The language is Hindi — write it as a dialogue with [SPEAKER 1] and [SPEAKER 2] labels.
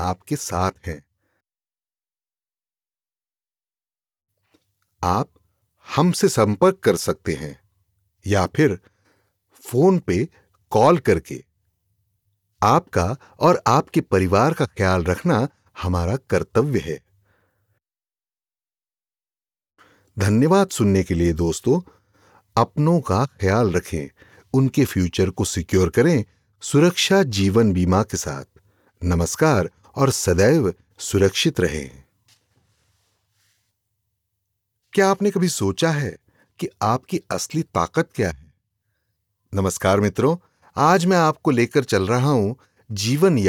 [SPEAKER 1] आपके साथ हैं। आप हमसे संपर्क कर सकते हैं या फिर फोन पे कॉल करके। आपका और आपके परिवार का ख्याल रखना हमारा कर्तव्य है। धन्यवाद सुनने के लिए दोस्तों। अपनों का ख्याल रखें, उनके फ्यूचर को सिक्योर करें सुरक्षा जीवन बीमा के साथ। नमस्कार और सदैव सुरक्षित रहें। क्या आपने कभी सोचा है कि आपकी असली ताकत क्या है? नमस्कार मित्रों, आज मैं आपको लेकर चल रहा हूं जीवन